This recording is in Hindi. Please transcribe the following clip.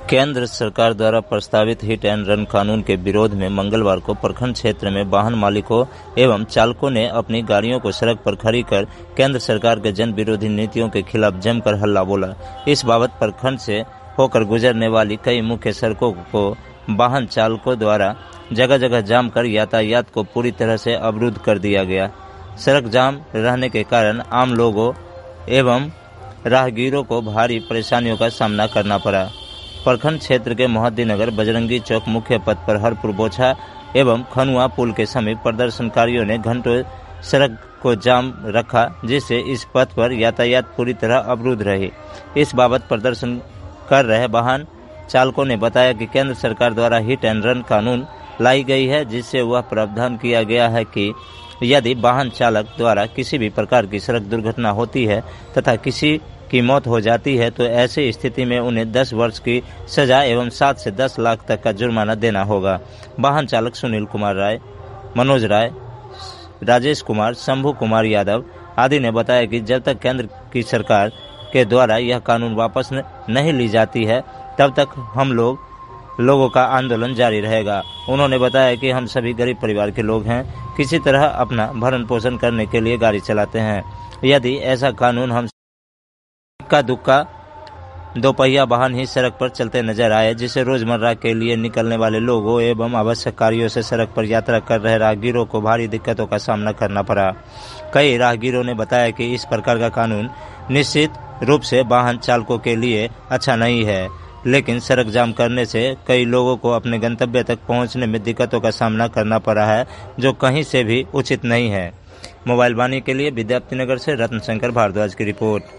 केंद्र सरकार द्वारा प्रस्तावित हिट एंड रन कानून के विरोध में मंगलवार को प्रखंड क्षेत्र में वाहन मालिकों एवं चालकों ने अपनी गाड़ियों को सड़क पर खड़ी कर केंद्र सरकार के जन विरोधी नीतियों के खिलाफ जमकर हल्ला बोला। इस बाबत प्रखंड से होकर गुजरने वाली कई मुख्य सड़कों को वाहन चालकों द्वारा जगह जगह जाम कर यातायात को पूरी तरह से अवरुद्ध कर दिया गया। सड़क जाम रहने के कारण आम लोगों एवं राहगीरों को भारी परेशानियों का सामना करना पड़ा। प्रखंड क्षेत्र के मोहद्दीनगर, बजरंगी चौक मुख्य पथ पर हरपुर बोछा एवं खनुआ पुल के समीप प्रदर्शनकारियों ने घंटों सड़क को जाम रखा, जिससे इस पथ पर यातायात पूरी तरह अवरुद्ध रही। इस बाबत प्रदर्शन कर रहे वाहन चालकों ने बताया कि केंद्र सरकार द्वारा हिट एंड रन कानून लाई गई है, जिससे वह प्रावधान किया गया है कि यदि वाहन चालक द्वारा किसी भी प्रकार की सड़क दुर्घटना होती है तथा किसी की मौत हो जाती है तो ऐसी स्थिति में उन्हें 10 वर्ष की सजा एवं 7 से 10 लाख तक का जुर्माना देना होगा। वाहन चालक सुनील कुमार राय, मनोज राय, राजेश कुमार, शंभू कुमार यादव आदि ने बताया कि जब तक केंद्र की सरकार के द्वारा यह कानून वापस नहीं ली जाती है तब तक हम लोगों का आंदोलन जारी रहेगा। उन्होंने बताया कि हम सभी गरीब परिवार के लोग हैं, किसी तरह अपना भरण पोषण करने के लिए गाड़ी चलाते हैं। यदि ऐसा कानून हम इक्का दुक्का दोपहिया वाहन ही सड़क पर चलते नजर आए, जिससे रोजमर्रा के लिए निकलने वाले लोगों एवं आवश्यक कार्यों से सड़क पर यात्रा कर रहे राहगीरों को भारी दिक्कतों का सामना करना पड़ा। कई राहगीरों ने बताया कि इस प्रकार का कानून निश्चित रूप से वाहन चालकों के लिए अच्छा नहीं है, लेकिन सड़क जाम करने से कई लोगों को अपने गंतव्य तक पहुंचने में दिक्कतों का सामना करना पड़ा है, जो कहीं से भी उचित नहीं है। मोबाइल वाणी के लिए विद्यार्थी नगर से रत्न शंकर भारद्वाज की रिपोर्ट।